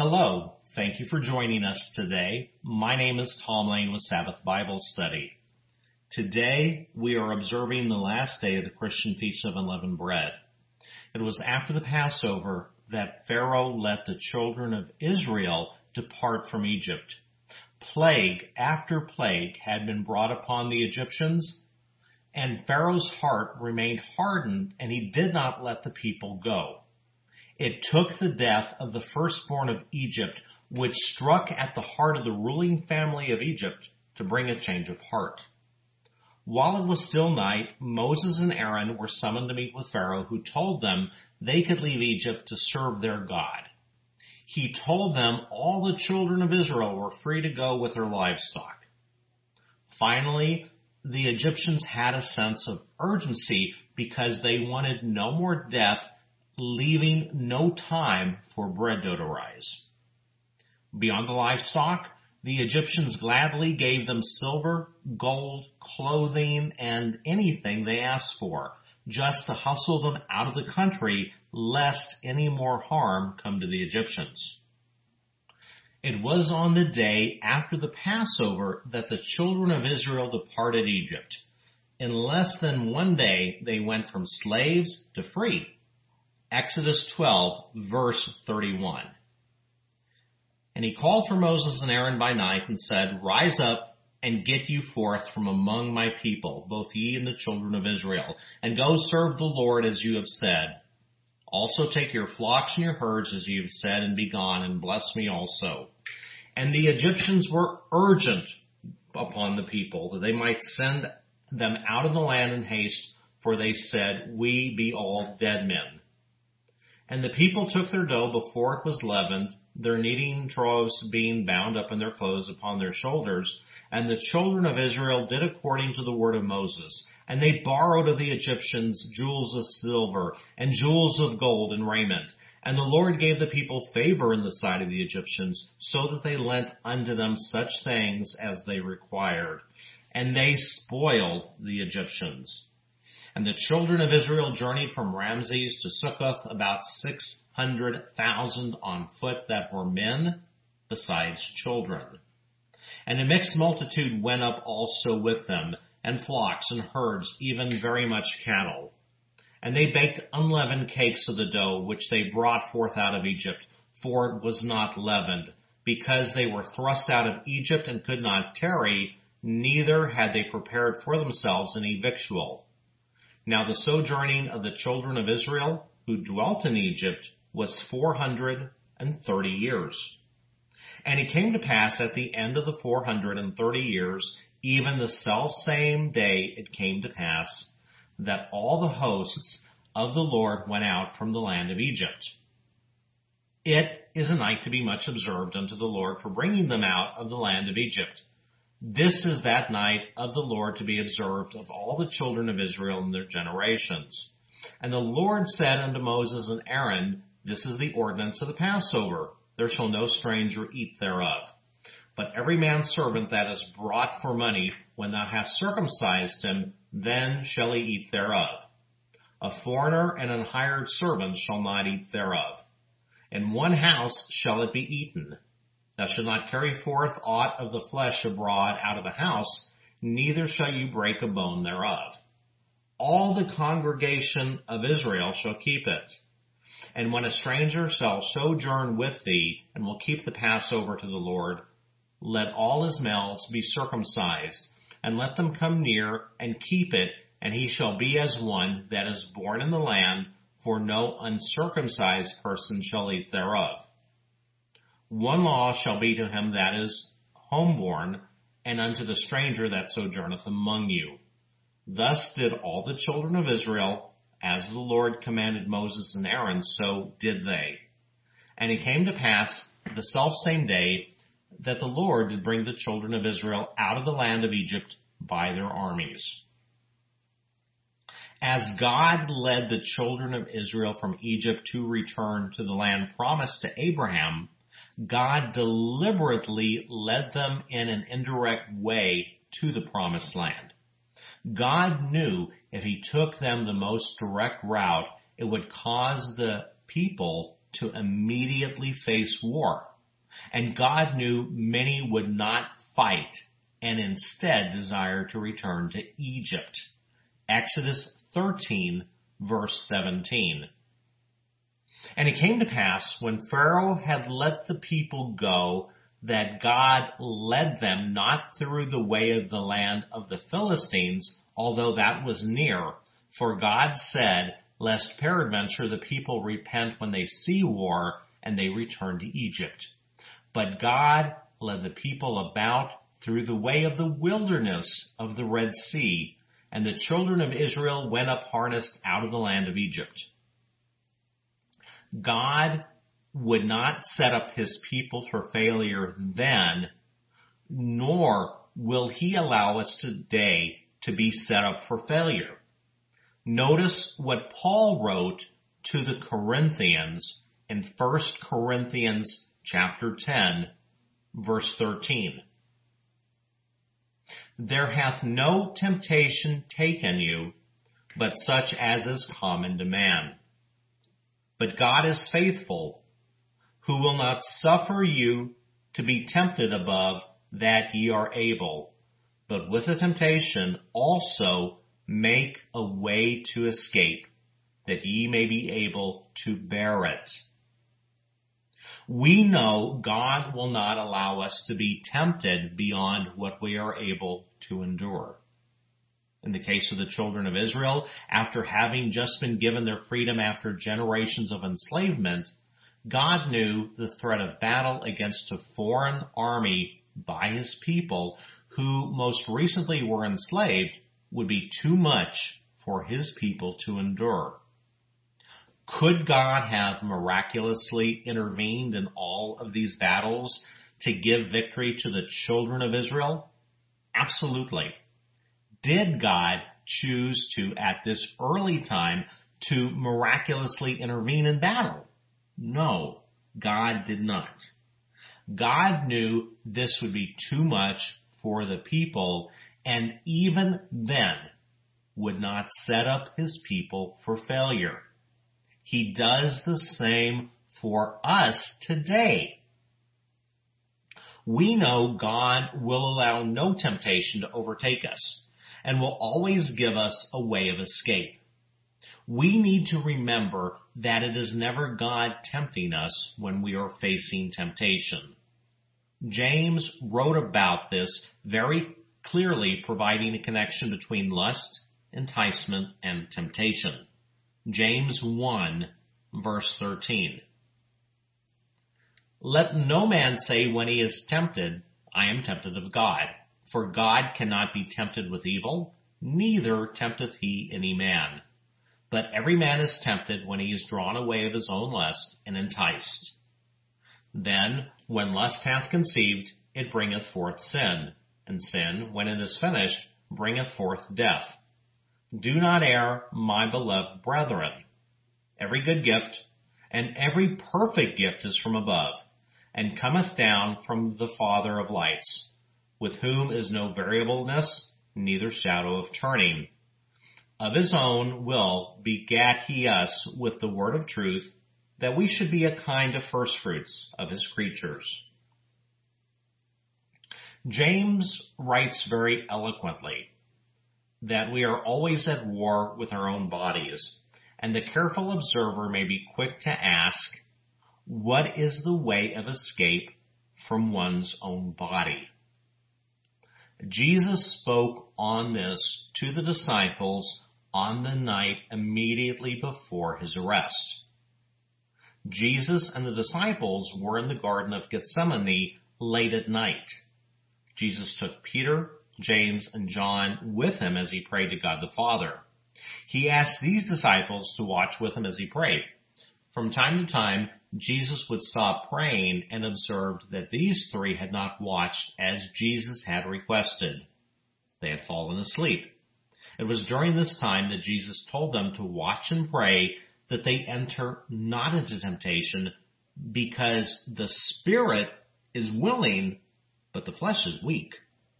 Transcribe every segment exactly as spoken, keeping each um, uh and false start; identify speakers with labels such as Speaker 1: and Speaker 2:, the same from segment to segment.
Speaker 1: Hello, thank you for joining us today. My name is Tom Lane with Sabbath Bible Study. Today we are observing the last day of the Christian Feast of Unleavened Bread. It was after the Passover that Pharaoh let the children of Israel depart from Egypt. Plague after plague had been brought upon the Egyptians, and Pharaoh's heart remained hardened, and he did not let the people go. It took the death of the firstborn of Egypt, which struck at the heart of the ruling family of Egypt, to bring a change of heart. While it was still night, Moses and Aaron were summoned to meet with Pharaoh, who told them they could leave Egypt to serve their God. He told them all the children of Israel were free to go with their livestock. Finally, the Egyptians had a sense of urgency because they wanted no more death, leaving no time for bread dough to rise. Beyond the livestock, the Egyptians gladly gave them silver, gold, clothing, and anything they asked for, just to hustle them out of the country, lest any more harm come to the Egyptians. It was on the day after the Passover that the children of Israel departed Egypt. In less than one day, they went from slaves to free. Exodus twelve, verse thirty-one. And he called for Moses and Aaron by night and said, Rise up and get you forth from among my people, both ye and the children of Israel, and go serve the Lord as you have said. Also take your flocks and your herds as you have said, and be gone, and bless me also. And the Egyptians were urgent upon the people, that they might send them out of the land in haste, for they said, We be all dead men. And the people took their dough before it was leavened, their kneading troughs being bound up in their clothes upon their shoulders. And the children of Israel did according to the word of Moses. And they borrowed of the Egyptians jewels of silver and jewels of gold and raiment. And the Lord gave the people favor in the sight of the Egyptians, so that they lent unto them such things as they required. And they spoiled the Egyptians. And the children of Israel journeyed from Ramses to Succoth, about six hundred thousand on foot that were men, besides children. And a mixed multitude went up also with them, and flocks and herds, even very much cattle. And they baked unleavened cakes of the dough, which they brought forth out of Egypt, for it was not leavened, because they were thrust out of Egypt and could not tarry, neither had they prepared for themselves any victual. Now the sojourning of the children of Israel, who dwelt in Egypt, was four hundred and thirty years. And it came to pass at the end of the four hundred and thirty years, even the selfsame day it came to pass, that all the hosts of the Lord went out from the land of Egypt. It is a night to be much observed unto the Lord for bringing them out of the land of Egypt. This is that night of the Lord to be observed of all the children of Israel in their generations. And the Lord said unto Moses and Aaron, This is the ordinance of the Passover. There shall no stranger eat thereof. But every man's servant that is brought for money, when thou hast circumcised him, then shall he eat thereof. A foreigner and an hired servant shall not eat thereof. In one house shall it be eaten. Thou shalt not carry forth aught of the flesh abroad out of the house, neither shall you break a bone thereof. All the congregation of Israel shall keep it. And when a stranger shall sojourn with thee, and will keep the Passover to the Lord, let all his males be circumcised, and let them come near and keep it, and he shall be as one that is born in the land, for no uncircumcised person shall eat thereof. One law shall be to him that is homeborn, and unto the stranger that sojourneth among you. Thus did all the children of Israel, as the Lord commanded Moses and Aaron, so did they. And it came to pass the selfsame day that the Lord did bring the children of Israel out of the land of Egypt by their armies. As God led the children of Israel from Egypt to return to the land promised to Abraham, God deliberately led them in an indirect way to the promised land. God knew if he took them the most direct route, it would cause the people to immediately face war. And God knew many would not fight and instead desire to return to Egypt. Exodus thirteen, verse seventeen. And it came to pass, when Pharaoh had let the people go, that God led them not through the way of the land of the Philistines, although that was near. For God said, lest peradventure the people repent when they see war, and they return to Egypt. But God led the people about through the way of the wilderness of the Red Sea, and the children of Israel went up harnessed out of the land of Egypt. God would not set up his people for failure then, nor will he allow us today to be set up for failure. Notice what Paul wrote to the Corinthians in First Corinthians chapter ten, verse thirteen. There hath no temptation taken you, but such as is common to man. But God is faithful, who will not suffer you to be tempted above that ye are able, but with the temptation also make a way to escape, that ye may be able to bear it. We know God will not allow us to be tempted beyond what we are able to endure. In the case of the children of Israel, after having just been given their freedom after generations of enslavement, God knew the threat of battle against a foreign army by his people, who most recently were enslaved, would be too much for his people to endure. Could God have miraculously intervened in all of these battles to give victory to the children of Israel? Absolutely. Did God choose to, at this early time, to miraculously intervene in battle? No, God did not. God knew this would be too much for the people, and even then would not set up his people for failure. He does the same for us today. We know God will allow no temptation to overtake us, and will always give us a way of escape. We need to remember that it is never God tempting us when we are facing temptation. James wrote about this very clearly, providing a connection between lust, enticement, and temptation. James one, verse thirteen. Let no man say when he is tempted, I am tempted of God. For God cannot be tempted with evil, neither tempteth he any man. But every man is tempted when he is drawn away of his own lust and enticed. Then, when lust hath conceived, it bringeth forth sin, and sin, when it is finished, bringeth forth death. Do not err, my beloved brethren. Every good gift and every perfect gift is from above, and cometh down from the Father of lights, with whom is no variableness, neither shadow of turning. Of his own will begat he us with the word of truth, that we should be a kind of firstfruits of his creatures. James writes very eloquently that we are always at war with our own bodies, and the careful observer may be quick to ask, what is the way of escape from one's own body? Jesus spoke on this to the disciples on the night immediately before his arrest. Jesus and the disciples were in the Garden of Gethsemane late at night. Jesus took Peter, James, and John with him as he prayed to God the Father. He asked these disciples to watch with him as he prayed. From time to time, Jesus would stop praying and observed that these three had not watched as Jesus had requested. They had fallen asleep. It was during this time that Jesus told them to watch and pray that they enter not into temptation, because the spirit is willing, but the flesh is weak.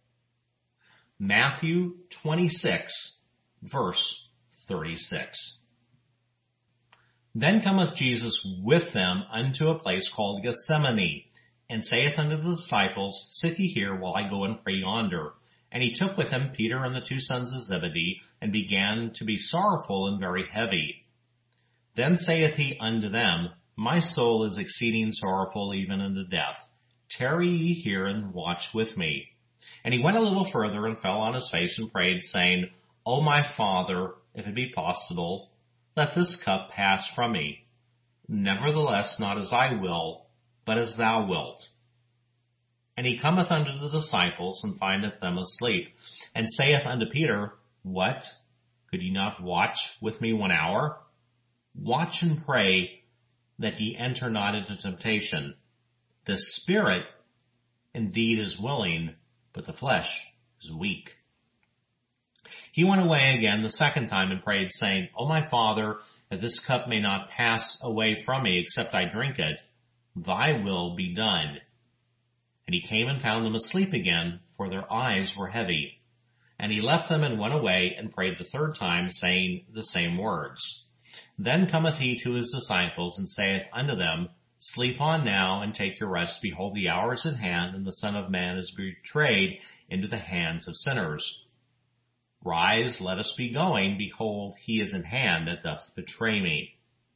Speaker 1: Matthew twenty-six, verse thirty-six. Then cometh Jesus with them unto a place called Gethsemane, and saith unto the disciples, Sit ye here while I go and pray yonder. And he took with him Peter and the two sons of Zebedee, and began to be sorrowful and very heavy. Then saith he unto them, My soul is exceeding sorrowful even unto death. Tarry ye here and watch with me. And he went a little further and fell on his face and prayed, saying, O my Father, if it be possible, let this cup pass from me. Nevertheless, not as I will, but as thou wilt. And he cometh unto the disciples, and findeth them asleep, and saith unto Peter, What? Could ye not watch with me one hour? Watch and pray, that ye enter not into temptation. The spirit indeed is willing, but the flesh is weak. He went away again the second time and prayed, saying, O my Father, if this cup may not pass away from me, except I drink it, thy will be done. And he came and found them asleep again, for their eyes were heavy. And he left them and went away and prayed the third time, saying the same words. Then cometh he to his disciples, and saith unto them, Sleep on now, and take your rest. Behold, the hour is at hand, and the Son of Man is betrayed into the hands of sinners. Rise, let us be going. Behold, he is in hand that doth betray me.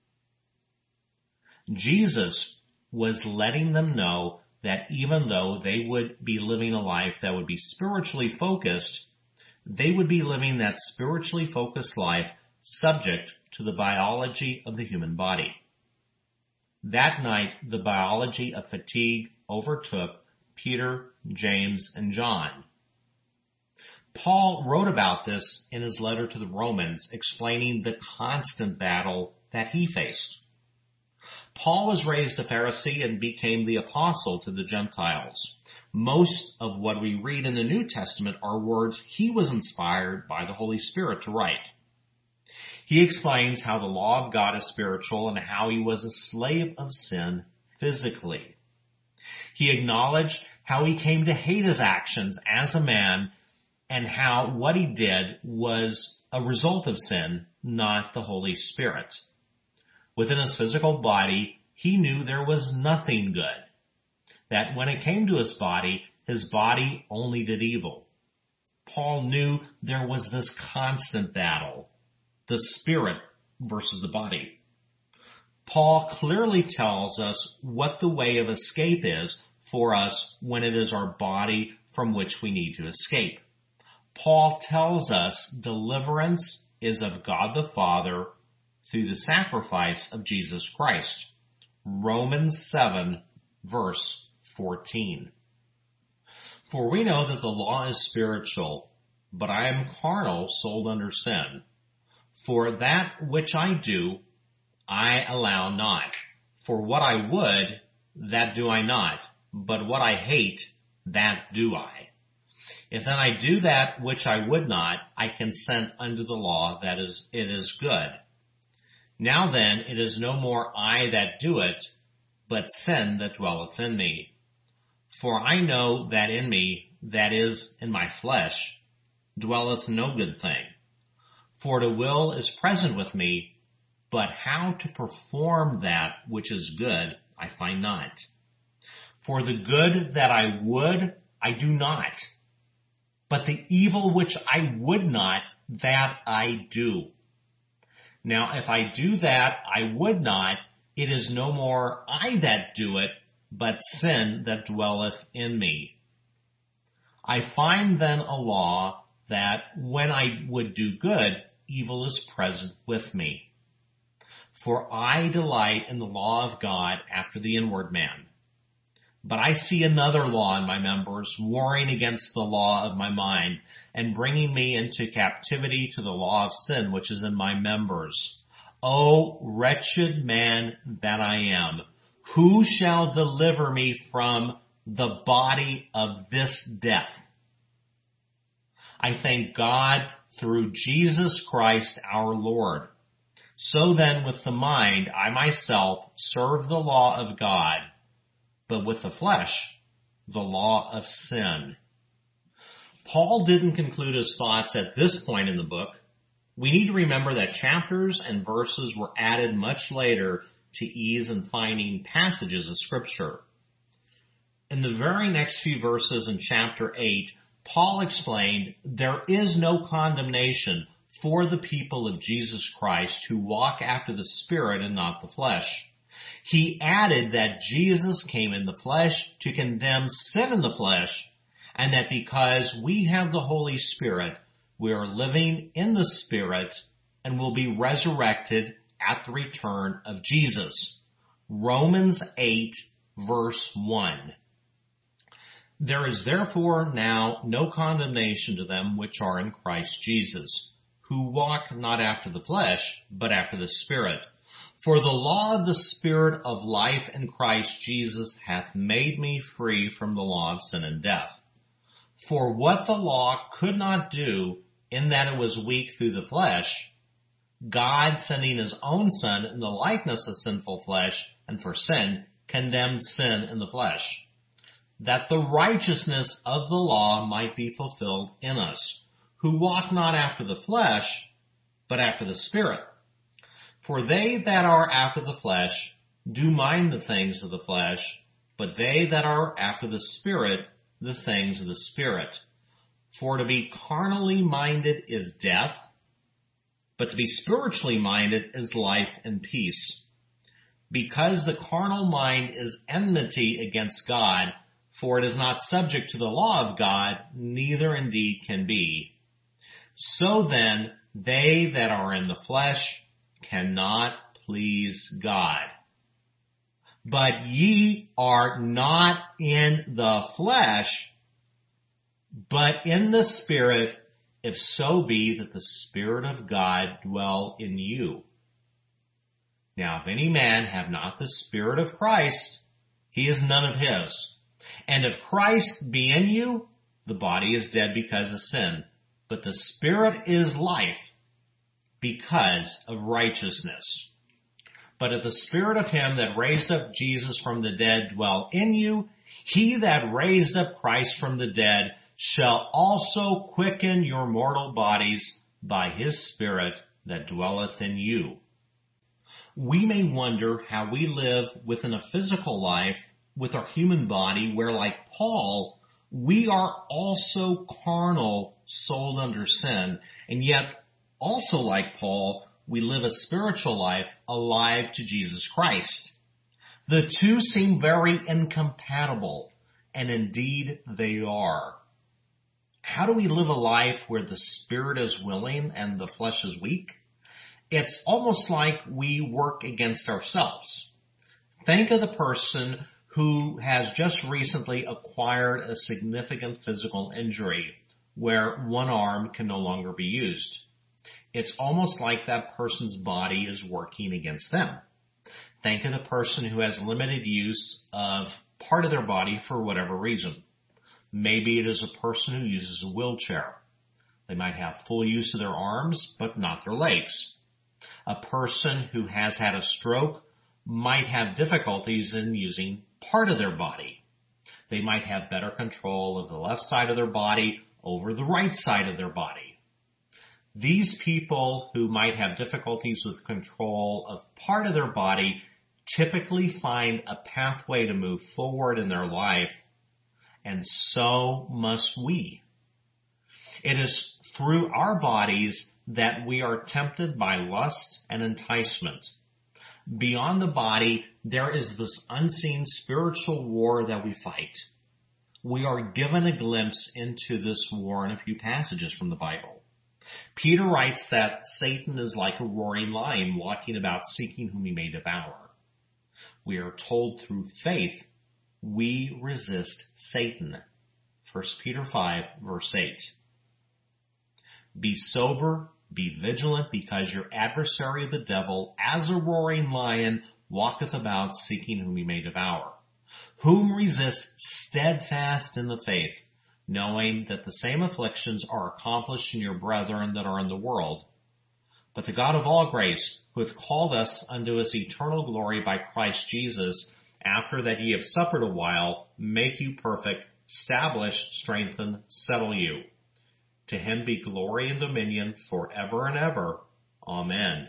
Speaker 1: Jesus was letting them know that even though they would be living a life that would be spiritually focused, they would be living that spiritually focused life subject to the biology of the human body. That night, the biology of fatigue overtook Peter, James, and John. Paul wrote about this in his letter to the Romans, explaining the constant battle that he faced. Paul was raised a Pharisee and became the apostle to the Gentiles. Most of what we read in the New Testament are words he was inspired by the Holy Spirit to write. He explains how the law of God is spiritual and how he was a slave of sin physically. He acknowledged how he came to hate his actions as a man and how what he did was a result of sin, not the Holy Spirit. Within his physical body, he knew there was nothing good. That when it came to his body, his body only did evil. Paul knew there was this constant battle, the spirit versus the body. Paul clearly tells us what the way of escape is for us when it is our body from which we need to escape. Paul tells us deliverance is of God the Father through the sacrifice of Jesus Christ. Romans seven, verse fourteen. For we know that the law is spiritual, but I am carnal, sold under sin. For that which I do, I allow not. For what I would, that do I not. But what I hate, that do I. If then I do that which I would not, I consent unto the law that is, it is good. Now then, it is no more I that do it, but sin that dwelleth in me. For I know that in me, that is, in my flesh, dwelleth no good thing. For the will is present with me, but how to perform that which is good, I find not. For the good that I would, I do not. But the evil which I would not, that I do. Now, if I do that I would not, it is no more I that do it, but sin that dwelleth in me. I find then a law that when I would do good, evil is present with me. For I delight in the law of God after the inward man. But I see another law in my members, warring against the law of my mind, and bringing me into captivity to the law of sin which is in my members. O wretched man that I am, who shall deliver me from the body of this death? I thank God through Jesus Christ our Lord. So then with the mind I myself serve the law of God, but with the flesh, the law of sin. Paul didn't conclude his thoughts at this point in the book. We need to remember that chapters and verses were added much later to ease in finding passages of Scripture. In the very next few verses in chapter eight, Paul explained there is no condemnation for the people of Jesus Christ who walk after the Spirit and not the flesh. He added that Jesus came in the flesh to condemn sin in the flesh, and that because we have the Holy Spirit, we are living in the Spirit and will be resurrected at the return of Jesus. Romans eight, verse one. There is therefore now no condemnation to them which are in Christ Jesus, who walk not after the flesh, but after the Spirit. For the law of the Spirit of life in Christ Jesus hath made me free from the law of sin and death. For what the law could not do, in that it was weak through the flesh, God, sending his own Son in the likeness of sinful flesh, and for sin, condemned sin in the flesh, that the righteousness of the law might be fulfilled in us, who walk not after the flesh, but after the Spirit. For they that are after the flesh do mind the things of the flesh, but they that are after the Spirit, the things of the Spirit. For to be carnally minded is death, but to be spiritually minded is life and peace. Because the carnal mind is enmity against God, for it is not subject to the law of God, neither indeed can be. So then, they that are in the flesh cannot please God. But ye are not in the flesh, but in the Spirit, if so be that the Spirit of God dwell in you. Now if any man have not the Spirit of Christ, he is none of his. And if Christ be in you, the body is dead because of sin, but the Spirit is life because of righteousness. But if the Spirit of him that raised up Jesus from the dead dwell in you, he that raised up Christ from the dead shall also quicken your mortal bodies by his Spirit that dwelleth in you. We may wonder how we live within a physical life with our human body where, like Paul, we are also carnal, sold under sin, and yet also like Paul, we live a spiritual life alive to Jesus Christ. The two seem very incompatible, and indeed they are. How do we live a life where the Spirit is willing and the flesh is weak? It's almost like we work against ourselves. Think of the person who has just recently acquired a significant physical injury where one arm can no longer be used. It's almost like that person's body is working against them. Think of the person who has limited use of part of their body for whatever reason. Maybe it is a person who uses a wheelchair. They might have full use of their arms, but not their legs. A person who has had a stroke might have difficulties in using part of their body. They might have better control of the left side of their body over the right side of their body. These people who might have difficulties with control of part of their body typically find a pathway to move forward in their life, and so must we. It is through our bodies that we are tempted by lust and enticement. Beyond the body, there is this unseen spiritual war that we fight. We are given a glimpse into this war in a few passages from the Bible. Peter writes that Satan is like a roaring lion walking about seeking whom he may devour. We are told through faith we resist Satan. First Peter five, verse eight. Be sober, be vigilant, because your adversary the devil, as a roaring lion, walketh about seeking whom he may devour. Whom resist steadfast in the faith, knowing that the same afflictions are accomplished in your brethren that are in the world. But the God of all grace, who hath called us unto his eternal glory by Christ Jesus, after that ye have suffered a while, make you perfect, establish, strengthen, settle you. To him be glory and dominion forever and ever. Amen.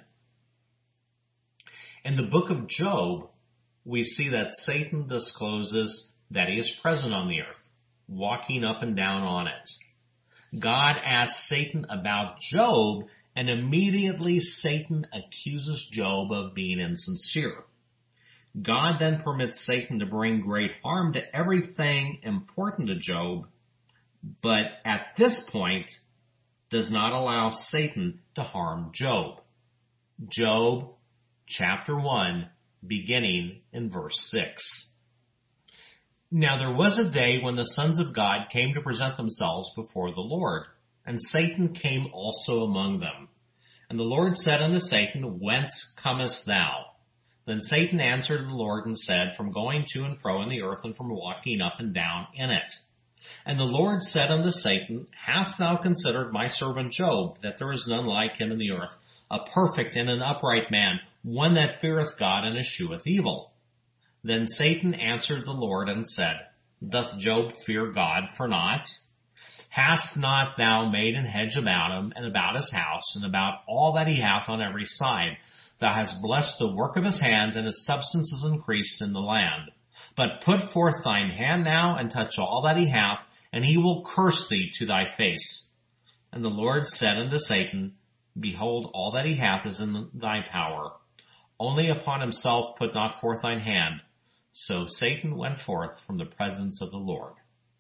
Speaker 1: In the book of Job, we see that Satan discloses that he is present on the earth, walking up and down on it. God asks Satan about Job, and immediately Satan accuses Job of being insincere. God then permits Satan to bring great harm to everything important to Job, but at this point does not allow Satan to harm Job. Job chapter one, beginning in verse six. Now there was a day when the sons of God came to present themselves before the Lord, and Satan came also among them. And the Lord said unto Satan, Whence comest thou? Then Satan answered the Lord and said, From going to and fro in the earth, and from walking up and down in it. And the Lord said unto Satan, Hast thou considered my servant Job, that there is none like him in the earth, a perfect and an upright man, one that feareth God and escheweth evil? Then Satan answered the Lord and said, Doth Job fear God for naught? Hast not thou made an hedge about him, and about his house, and about all that he hath on every side? Thou hast blessed the work of his hands, and his substance is increased in the land. But put forth thine hand now, and touch all that he hath, and he will curse thee to thy face. And the Lord said unto Satan, Behold, all that he hath is in thy power. Only upon himself put not forth thine hand. So Satan went forth from the presence of the Lord.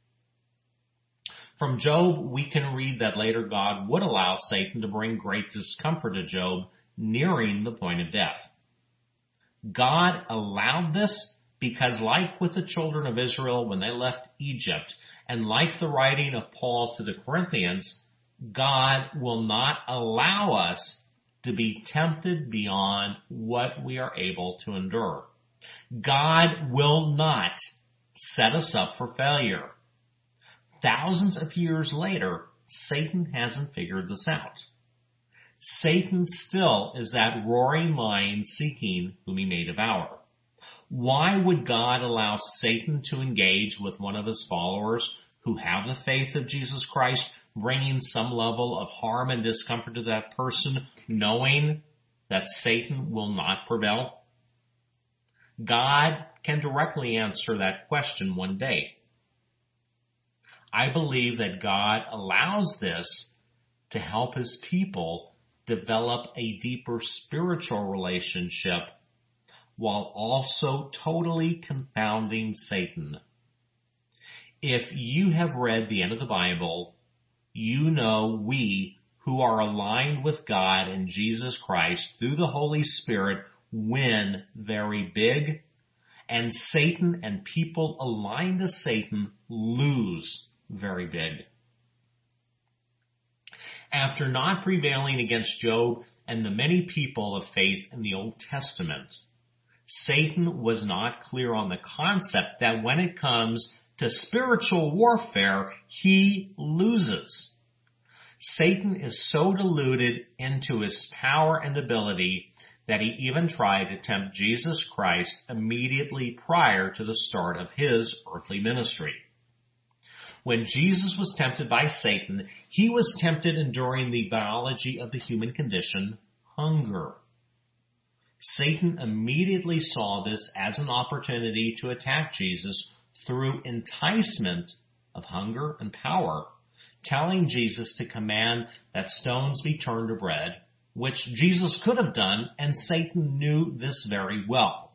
Speaker 1: From Job, we can read that later God would allow Satan to bring great discomfort to Job, nearing the point of death. God allowed this because, like with the children of Israel when they left Egypt, and like the writing of Paul to the Corinthians, God will not allow us to be tempted beyond what we are able to endure. God will not set us up for failure. Thousands of years later, Satan hasn't figured this out. Satan still is that roaring lion seeking whom he may devour. Why would God allow Satan to engage with one of his followers who have the faith of Jesus Christ, bringing some level of harm and discomfort to that person, knowing that Satan will not prevail? God can directly answer that question one day. I believe that God allows this to help his people develop a deeper spiritual relationship while also totally confounding Satan. If you have read the end of the Bible, you know we who are aligned with God and Jesus Christ through the Holy Spirit win very big, and Satan and people aligned to Satan lose very big. After not prevailing against Job and the many people of faith in the Old Testament, Satan was not clear on the concept that when it comes to spiritual warfare, he loses. Satan is so deluded into his power and ability that he even tried to tempt Jesus Christ immediately prior to the start of his earthly ministry. When Jesus was tempted by Satan, he was tempted enduring the biology of the human condition, hunger. Satan immediately saw this as an opportunity to attack Jesus through enticement of hunger and power, telling Jesus to command that stones be turned to bread, which Jesus could have done, and Satan knew this very well.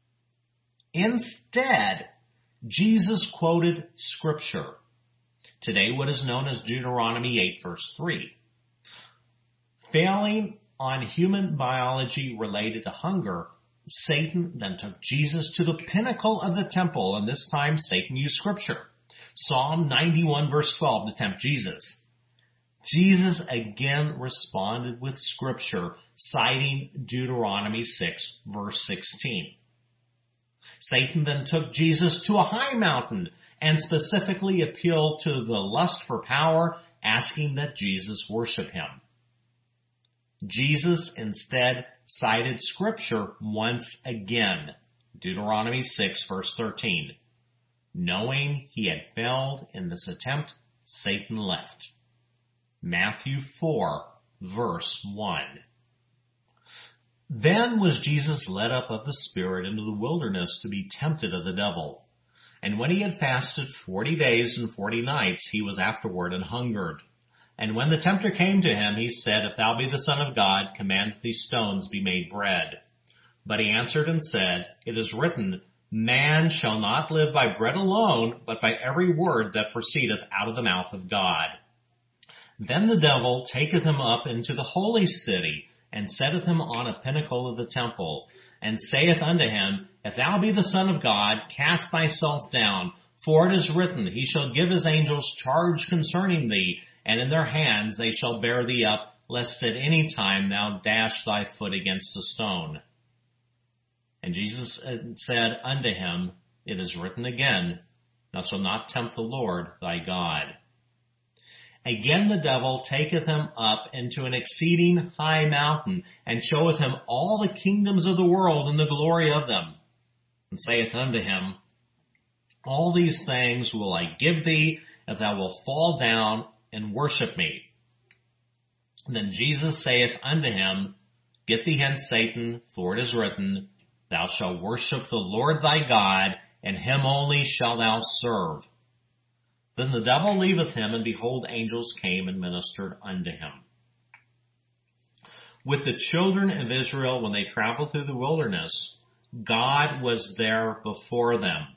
Speaker 1: Instead, Jesus quoted Scripture. Today, what is known as Deuteronomy eight, verse three. Failing on human biology related to hunger, Satan then took Jesus to the pinnacle of the temple, and this time Satan used Scripture. Psalm ninety-one, verse twelve, to tempt Jesus. Jesus again responded with Scripture, citing Deuteronomy six, verse sixteen. Satan then took Jesus to a high mountain and specifically appealed to the lust for power, asking that Jesus worship him. Jesus instead cited Scripture once again, Deuteronomy six, verse thirteen. Knowing he had failed in this attempt, Satan left. Matthew four, verse one. Then was Jesus led up of the Spirit into the wilderness to be tempted of the devil. And when he had fasted forty days and forty nights, he was afterward and hungered. And when the tempter came to him, he said, If thou be the Son of God, command that these stones be made bread. But he answered and said, It is written, Man shall not live by bread alone, but by every word that proceedeth out of the mouth of God. Then the devil taketh him up into the holy city, and setteth him on a pinnacle of the temple, and saith unto him, If thou be the Son of God, cast thyself down, for it is written, He shall give his angels charge concerning thee, and in their hands they shall bear thee up, lest at any time thou dash thy foot against a stone. And Jesus said unto him, It is written again, Thou shalt not tempt the Lord thy God. Again the devil taketh him up into an exceeding high mountain, and showeth him all the kingdoms of the world and the glory of them, and saith unto him, All these things will I give thee, if thou wilt fall down and worship me. And then Jesus saith unto him, Get thee hence, Satan, for it is written, Thou shalt worship the Lord thy God, and him only shalt thou serve. Then the devil leaveth him, and behold, angels came and ministered unto him. With the children of Israel, when they traveled through the wilderness, God was there before them.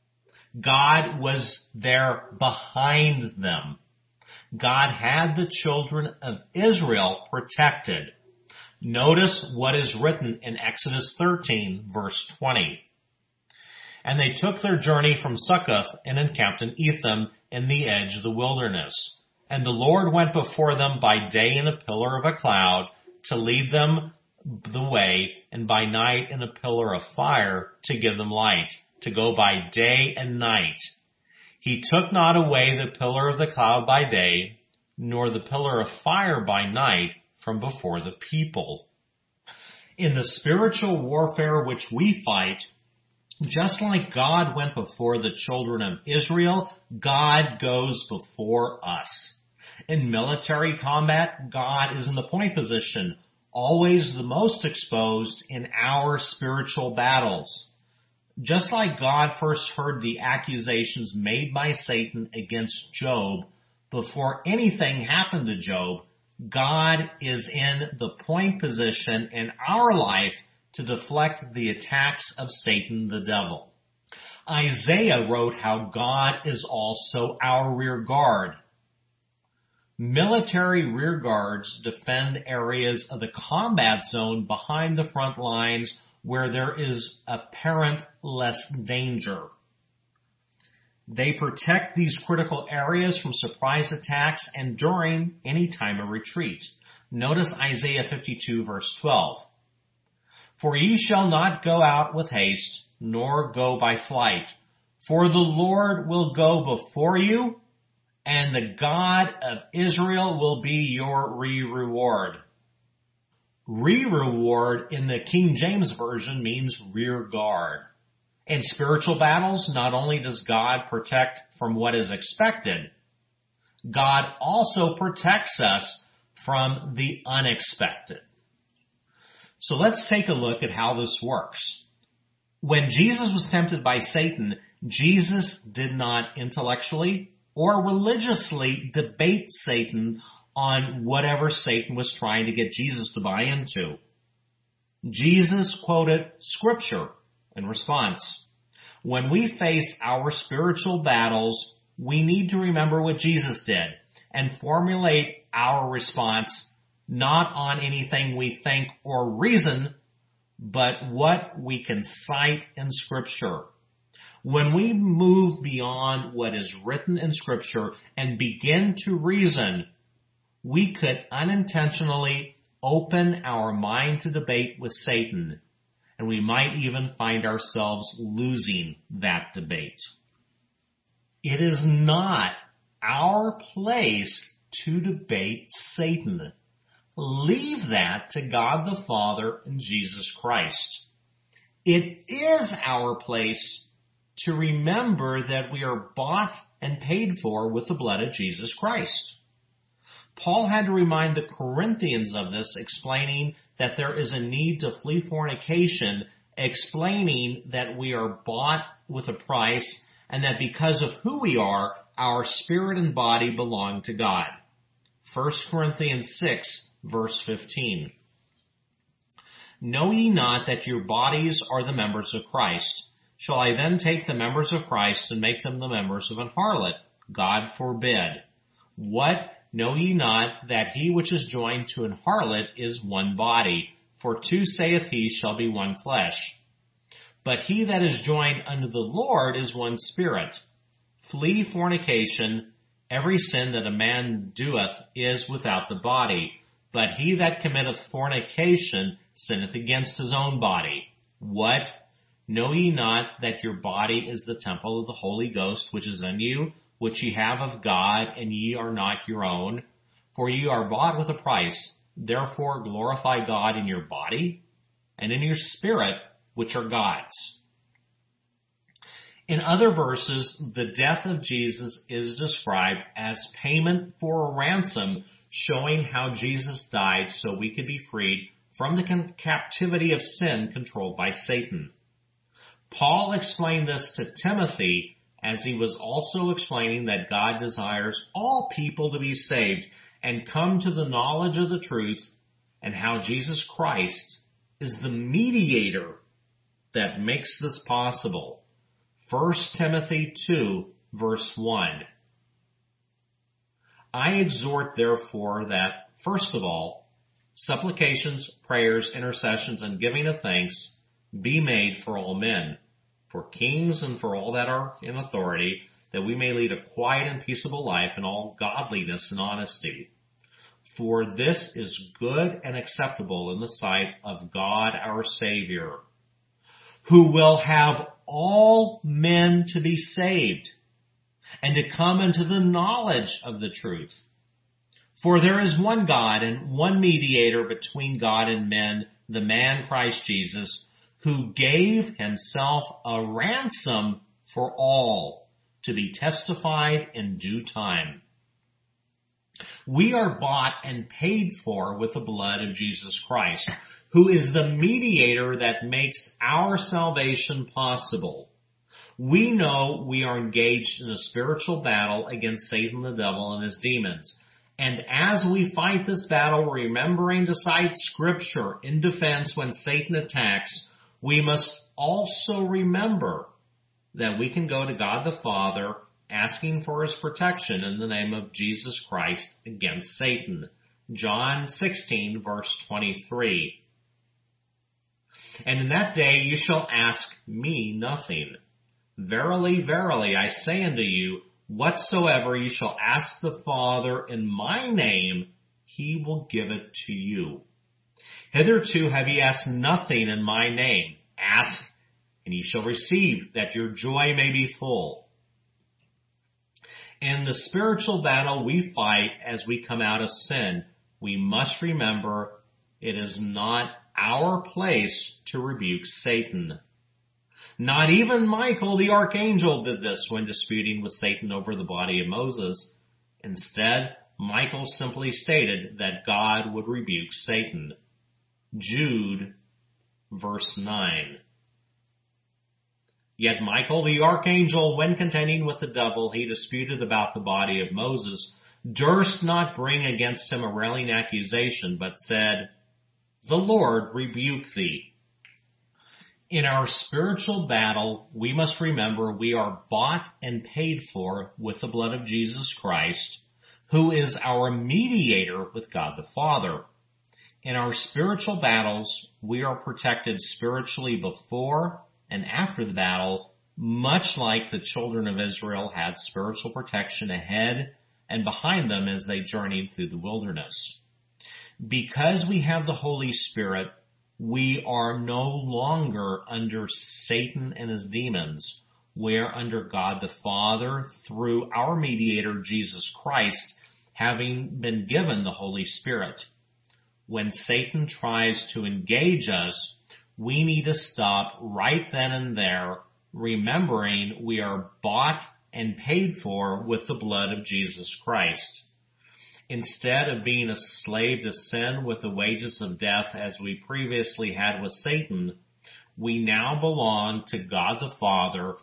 Speaker 1: God was there behind them. God had the children of Israel protected. Notice what is written in Exodus thirteen, verse twenty. And they took their journey from Succoth and encamped in Etham in the edge of the wilderness. And the Lord went before them by day in a pillar of a cloud to lead them the way, and by night in a pillar of fire to give them light, to go by day and night. He took not away the pillar of the cloud by day, nor the pillar of fire by night from before the people. In the spiritual warfare which we fight, just like God went before the children of Israel, God goes before us. In military combat, God is in the point position, always the most exposed in our spiritual battles. Just like God first heard the accusations made by Satan against Job, before anything happened to Job, God is in the point position in our life to deflect the attacks of Satan the devil. Isaiah wrote how God is also our rear guard. Military rear guards defend areas of the combat zone behind the front lines where there is apparent less danger. They protect these critical areas from surprise attacks and during any time of retreat. Notice Isaiah fifty-two verse twelve. For ye shall not go out with haste, nor go by flight. For the Lord will go before you, and the God of Israel will be your re-reward. Re-reward in the King James Version means rear guard. In spiritual battles, not only does God protect from what is expected, God also protects us from the unexpected. So let's take a look at how this works. When Jesus was tempted by Satan, Jesus did not intellectually or religiously debate Satan on whatever Satan was trying to get Jesus to buy into. Jesus quoted Scripture in response. When we face our spiritual battles, we need to remember what Jesus did and formulate our response not on anything we think or reason, but what we can cite in Scripture. When we move beyond what is written in Scripture and begin to reason, we could unintentionally open our mind to debate with Satan, and we might even find ourselves losing that debate. It is not our place to debate Satan. Leave that to God the Father and Jesus Christ. It is our place to remember that we are bought and paid for with the blood of Jesus Christ. Paul had to remind the Corinthians of this, explaining that there is a need to flee fornication, explaining that we are bought with a price and that because of who we are, our spirit and body belong to God. First Corinthians six, verse fifteen. Know ye not that your bodies are the members of Christ? Shall I then take the members of Christ and make them the members of an harlot? God forbid. What? Know ye not that he which is joined to an harlot is one body? For two, saith he, shall be one flesh. But he that is joined unto the Lord is one spirit. Flee fornication. Every sin that a man doeth is without the body, but he that committeth fornication sinneth against his own body. What? Know ye not that your body is the temple of the Holy Ghost which is in you, which ye have of God, and ye are not your own? For ye are bought with a price. Therefore glorify God in your body and in your spirit, which are God's. In other verses, the death of Jesus is described as payment for a ransom, showing how Jesus died so we could be freed from the captivity of sin controlled by Satan. Paul explained this to Timothy as he was also explaining that God desires all people to be saved and come to the knowledge of the truth, and how Jesus Christ is the mediator that makes this possible. First Timothy two, verse one. I exhort therefore that, first of all, supplications, prayers, intercessions, and giving of thanks be made for all men, for kings and for all that are in authority, that we may lead a quiet and peaceable life in all godliness and honesty. For this is good and acceptable in the sight of God our Savior, who will have all men to be saved and to come into the knowledge of the truth. For there is one God and one mediator between God and men, the man Christ Jesus, who gave himself a ransom for all, to be testified in due time. We are bought and paid for with the blood of Jesus Christ, who is the mediator that makes our salvation possible. We know we are engaged in a spiritual battle against Satan the devil and his demons. And as we fight this battle, remembering to cite Scripture in defense when Satan attacks, we must also remember that we can go to God the Father asking for his protection in the name of Jesus Christ against Satan. John sixteen, verse twenty-three. And in that day you shall ask me nothing. Verily, verily, I say unto you, whatsoever you shall ask the Father in my name, he will give it to you. Hitherto have ye asked nothing in my name. Ask, and ye shall receive, that your joy may be full. In the spiritual battle we fight as we come out of sin, we must remember it is not our place to rebuke Satan. Not even Michael the archangel did this when disputing with Satan over the body of Moses. Instead, Michael simply stated that God would rebuke Satan. Jude, verse nine. Yet Michael the archangel, when contending with the devil, he disputed about the body of Moses, durst not bring against him a railing accusation, but said, The Lord rebuke thee. In our spiritual battle, we must remember we are bought and paid for with the blood of Jesus Christ, who is our mediator with God the Father. In our spiritual battles, we are protected spiritually before and after the battle, much like the children of Israel had spiritual protection ahead and behind them as they journeyed through the wilderness. Because we have the Holy Spirit, we are no longer under Satan and his demons. We are under God the Father through our mediator, Jesus Christ, having been given the Holy Spirit. When Satan tries to engage us, we need to stop right then and there, remembering we are bought and paid for with the blood of Jesus Christ. Instead of being a slave to sin with the wages of death as we previously had with Satan, we now belong to God the Father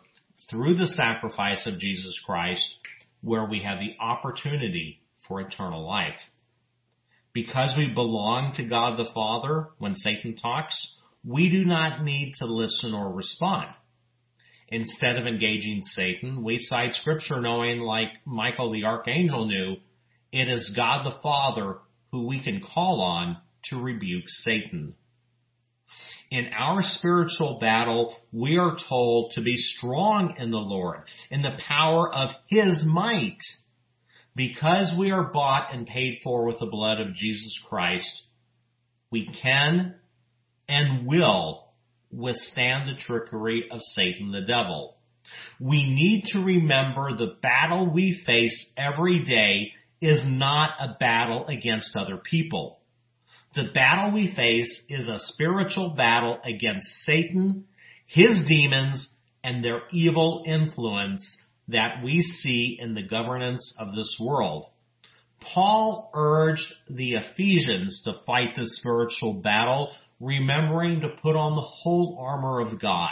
Speaker 1: through the sacrifice of Jesus Christ, where we have the opportunity for eternal life. Because we belong to God the Father, when Satan talks, we do not need to listen or respond. Instead of engaging Satan, we cite Scripture knowing, like Michael the Archangel knew, it is God the Father who we can call on to rebuke Satan. In our spiritual battle, we are told to be strong in the Lord, in the power of His might. Because we are bought and paid for with the blood of Jesus Christ, we can and will withstand the trickery of Satan the devil. We need to remember the battle we face every day is not a battle against other people. The battle we face is a spiritual battle against Satan, his demons, and their evil influence that we see in the governance of this world. Paul urged the Ephesians to fight this spiritual battle, remembering to put on the whole armor of God,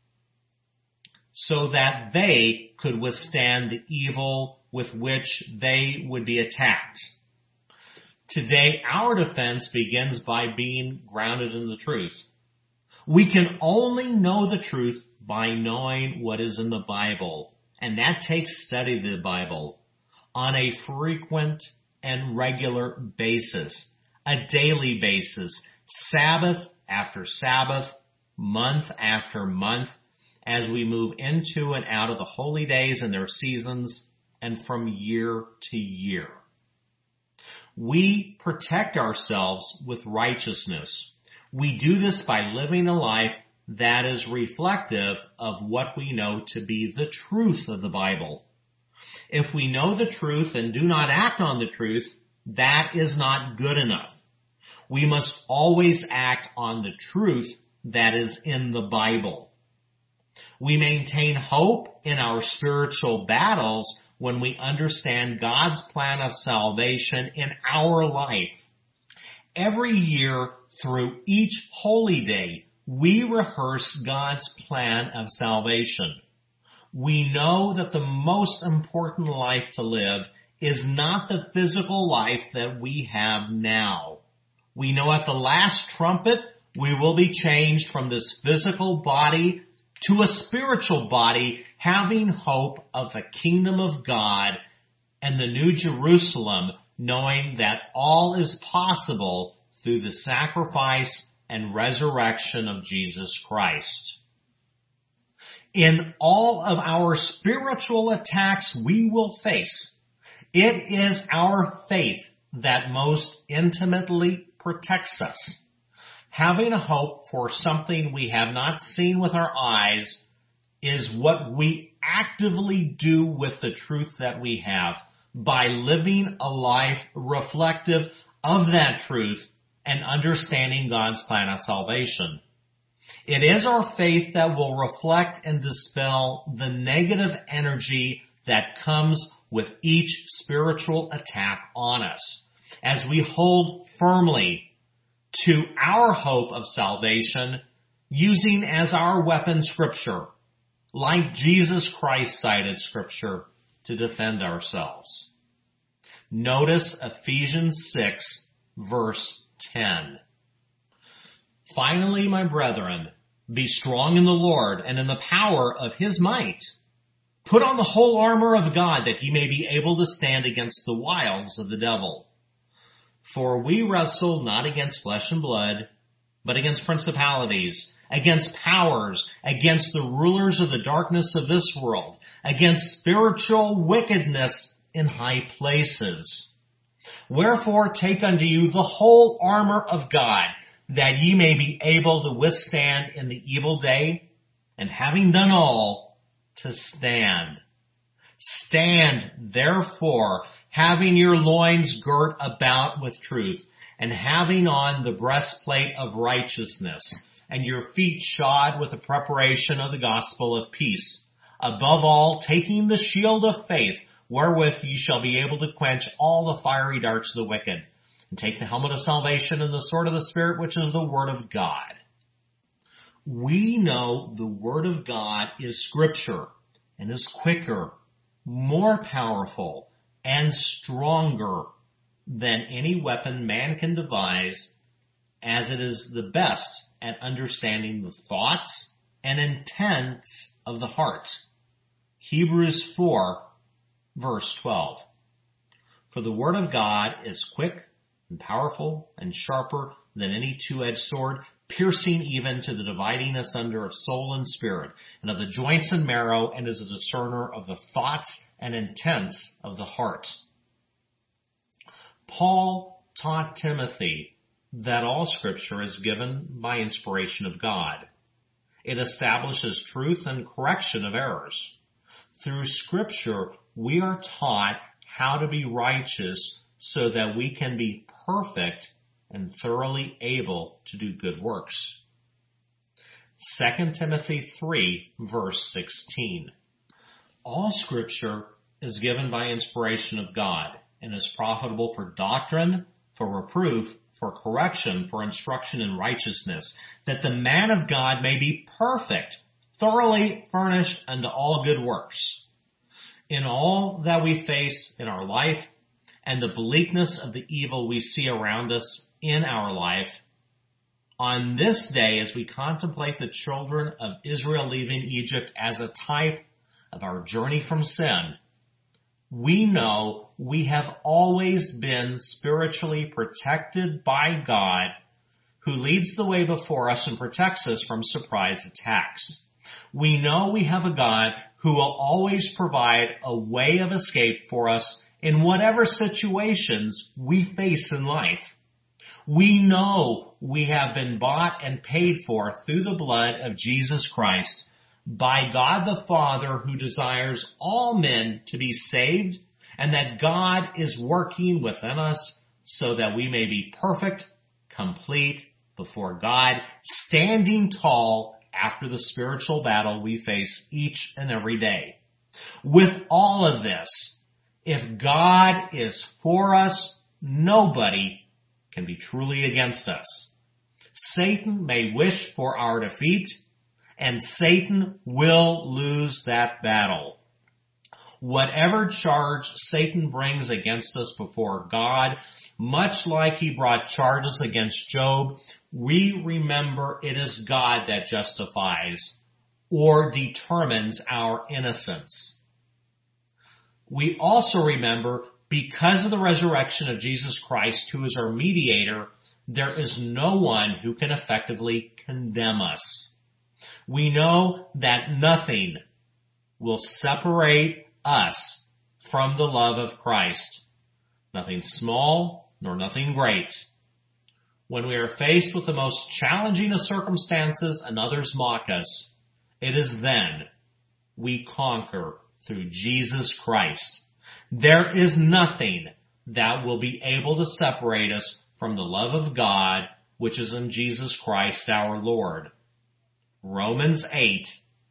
Speaker 1: so that they could withstand the evil with which they would be attacked. Today, our defense begins by being grounded in the truth. We can only know the truth by knowing what is in the Bible. And that takes study of the Bible on a frequent and regular basis, a daily basis, Sabbath after Sabbath, month after month, as we move into and out of the holy days and their seasons, and from year to year. We protect ourselves with righteousness. We do this by living a life that is reflective of what we know to be the truth of the Bible. If we know the truth and do not act on the truth, that is not good enough. We must always act on the truth that is in the Bible. We maintain hope in our spiritual battles when we understand God's plan of salvation in our life. Every year, through each holy day, we rehearse God's plan of salvation. We know that the most important life to live is not the physical life that we have now. We know at the last trumpet we will be changed from this physical body to a spiritual body, having hope of the kingdom of God and the new Jerusalem, knowing that all is possible through the sacrifice and resurrection of Jesus Christ. In all of our spiritual attacks we will face, it is our faith that most intimately protects us. Having a hope for something we have not seen with our eyes is what we actively do with the truth that we have by living a life reflective of that truth and understanding God's plan of salvation. It is our faith that will reflect and dispel the negative energy that comes with each spiritual attack on us, as we hold firmly to our hope of salvation, using as our weapon Scripture, like Jesus Christ cited Scripture, to defend ourselves. Notice Ephesians six, verse ten. Finally, my brethren, be strong in the Lord and in the power of His might. Put on the whole armor of God, that ye may be able to stand against the wiles of the devil. For we wrestle not against flesh and blood, but against principalities, against powers, against the rulers of the darkness of this world, against spiritual wickedness in high places. Wherefore take unto you the whole armor of God, that ye may be able to withstand in the evil day, and having done all, to stand. Stand, therefore, having your loins girt about with truth, and having on the breastplate of righteousness, and your feet shod with the preparation of the gospel of peace. Above all, taking the shield of faith, wherewith ye shall be able to quench all the fiery darts of the wicked. And take the helmet of salvation and the sword of the Spirit, which is the Word of God. We know the Word of God is Scripture. and is quicker, more powerful, and stronger than any weapon man can devise, as it is the best at understanding the thoughts and intents of the heart. Hebrews four, verse twelve. For the word of God is quick and powerful and sharper than any two-edged sword, piercing even to the dividing asunder of soul and spirit, and of the joints and marrow, and is a discerner of the thoughts and intents of the heart. Paul taught Timothy that all Scripture is given by inspiration of God. It establishes truth and correction of errors. Through Scripture, we are taught how to be righteous so that we can be perfect and thoroughly able to do good works. Second Timothy three, verse sixteen. All Scripture is given by inspiration of God and is profitable for doctrine, for reproof, for correction, for instruction in righteousness, that the man of God may be perfect, thoroughly furnished unto all good works. In all that we face in our life and the bleakness of the evil we see around us in our life, on this day as we contemplate the children of Israel leaving Egypt as a type of our journey from sin, we know we have always been spiritually protected by God, who leads the way before us and protects us from surprise attacks. We know we have a God who will always provide a way of escape for us in whatever situations we face in life. We know we have been bought and paid for through the blood of Jesus Christ by God the Father, who desires all men to be saved, and that God is working within us so that we may be perfect, complete before God, standing tall after the spiritual battle we face each and every day. With all of this, if God is for us, nobody can be truly against us. Satan may wish for our defeat, and Satan will lose that battle. Whatever charge Satan brings against us before God, much like he brought charges against Job, we remember it is God that justifies or determines our innocence. We also remember, because of the resurrection of Jesus Christ, who is our mediator, there is no one who can effectively condemn us. We know that nothing will separate us from the love of Christ. Nothing small nor nothing great. When we are faced with the most challenging of circumstances and others mock us, it is then we conquer through Jesus Christ. There is nothing that will be able to separate us from the love of God, which is in Jesus Christ our Lord. Romans eight,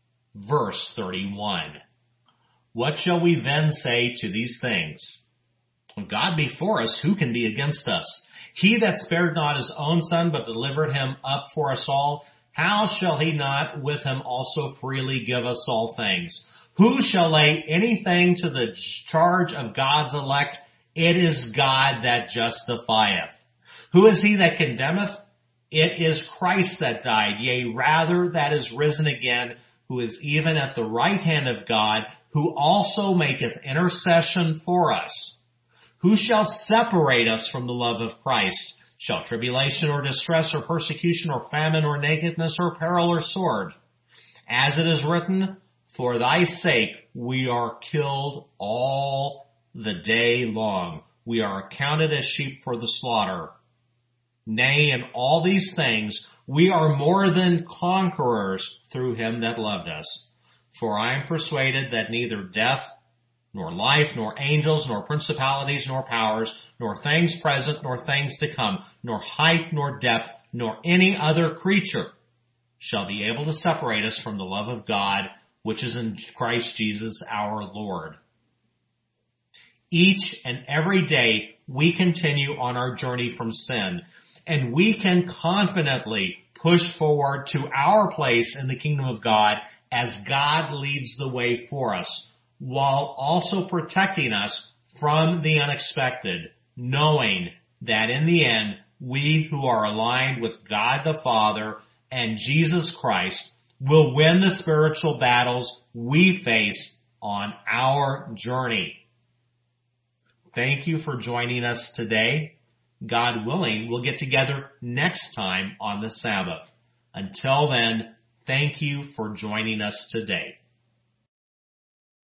Speaker 1: verse thirty-one. What shall we then say to these things? If God be for us, who can be against us? He that spared not his own Son, but delivered him up for us all, how shall he not with him also freely give us all things? Who shall lay anything to the charge of God's elect? It is God that justifieth. Who is he that condemneth? It is Christ that died, yea, rather that is risen again, who is even at the right hand of God, who also maketh intercession for us. Who shall separate us from the love of Christ? Shall tribulation or distress or persecution or famine or nakedness or peril or sword? As it is written, for thy sake we are killed all the day long. We are accounted as sheep for the slaughter. Nay, in all these things we are more than conquerors through him that loved us. For I am persuaded that neither death, nor life, nor angels, nor principalities, nor powers, nor things present, nor things to come, nor height, nor depth, nor any other creature shall be able to separate us from the love of God, which is in Christ Jesus our Lord. Each and every day we continue on our journey from sin, and we can confidently push forward to our place in the kingdom of God as God leads the way for us, while also protecting us from the unexpected, knowing that in the end, we who are aligned with God the Father and Jesus Christ will win the spiritual battles we face on our journey. Thank you for joining us today. God willing, we'll get together next time on the Sabbath. Until then, thank you for joining us today.